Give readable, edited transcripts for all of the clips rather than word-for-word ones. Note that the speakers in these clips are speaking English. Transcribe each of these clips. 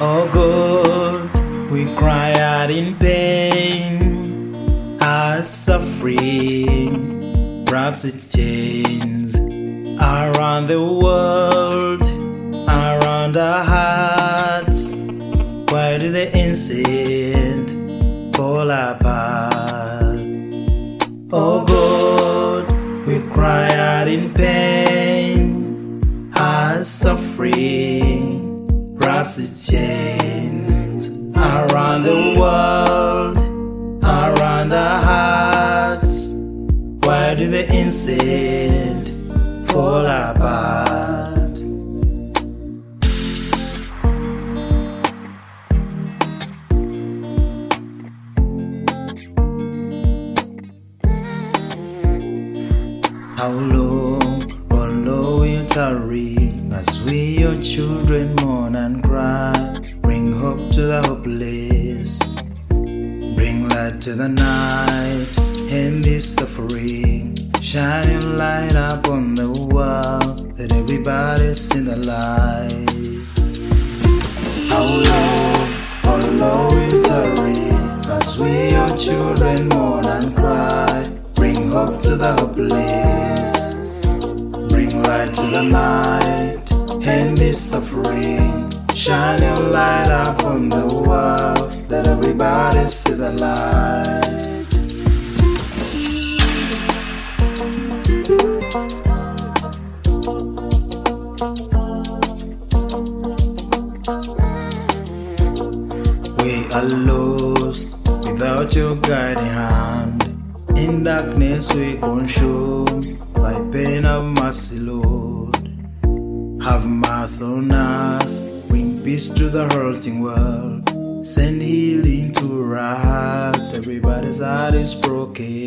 Oh God, we cry out in pain. Our suffering wraps its chains around the world, around our hearts. Why do the innocent fall apart? Oh God, we cry out in pain. Our suffering wraps its chains around the world, around our hearts. Why do the innocent fall apart? How long, oh Lord, will tarry as we your children mourn and cry? Bring hope to the hopeless, bring light to the night. In this suffering, shine your light upon the world, that everybody see the light. How long, oh Lord, will tarry as we your children mourn and cry? Bring hope to the hopeless, bring light to the night. In this suffering, shine your light upon the world, let everybody see the light. We are lost without your guiding hand. In darkness we consumed by pain of mercy, Lord. Have mercy on us, bring peace to the hurting world. Send healing to our hearts, everybody's heart is broken.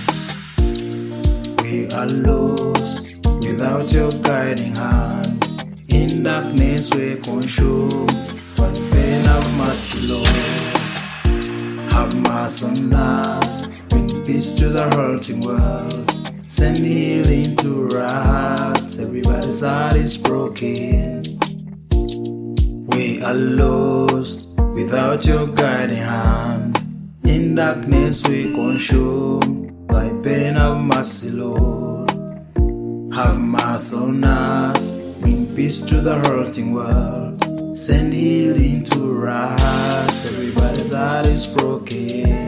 We are lost without your guiding hand. In darkness we consumed by pain of mercy, Lord. Have mercy on us, bring peace to the hurting world. Send healing to our hearts, everybody's heart is broken. We are lost without your guiding hand. In darkness we consumed by pain of mercy, Lord. Have mercy on us, bring peace to the hurting world. Send healing to our hearts, everybody's heart is broken.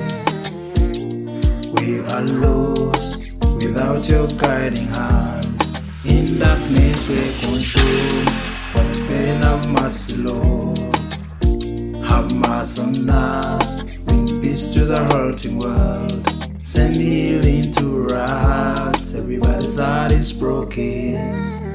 We are lost without your guiding hand. In darkness we consumed by pain of mercy, Lord. Have mercy on us, bring peace to the hurting world. Send healing to our hearts, everybody's heart is broken.